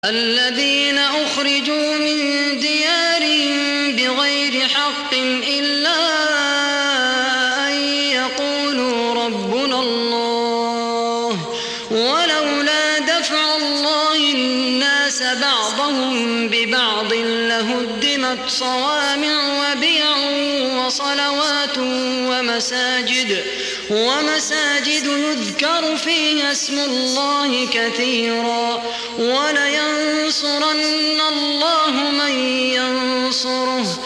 الذين أخرجوا من ديارهم بغير حق إلا أن يقولوا ربنا الله ولولا دفع الله الناس بعضهم ببعض لهدمت صوامع وبيع وصلوات ومساجد يذكر فيها اسم الله كثيرا ولينصرن الله من ينصره